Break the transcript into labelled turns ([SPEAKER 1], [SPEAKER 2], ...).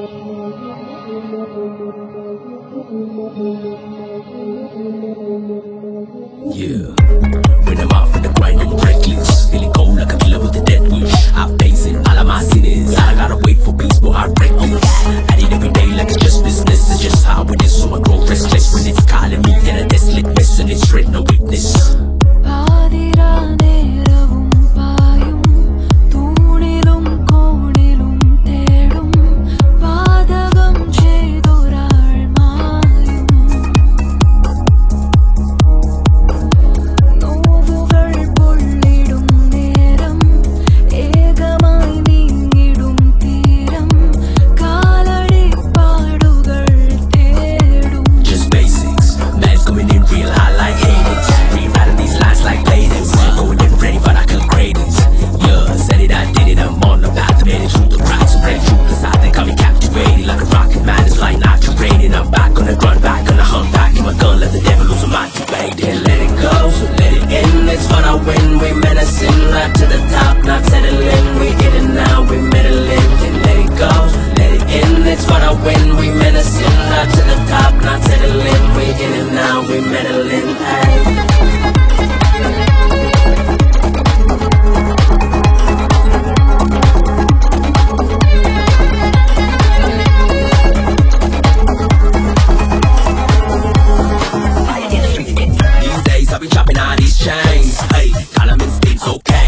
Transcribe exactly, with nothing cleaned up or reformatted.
[SPEAKER 1] Yeah, when I'm out for the grind, I'm reckless. Feeling cold like a killer with a death wish. I'm facing all of my sins. I gotta wait for peace, but I break loose. I need every day like it's just business. It's just how it is, so I grow restless when it's calling me in a desolate mess and it's straight no weakness. When we menacing, right to the top, not settling. We in it now, we meddling. Can't let it go, let it in. It's for the win. We menacing, right to the top, not settling. We in it now, we meddling. These days I'll be chopping all these chains. Hey, call them instincts, okay.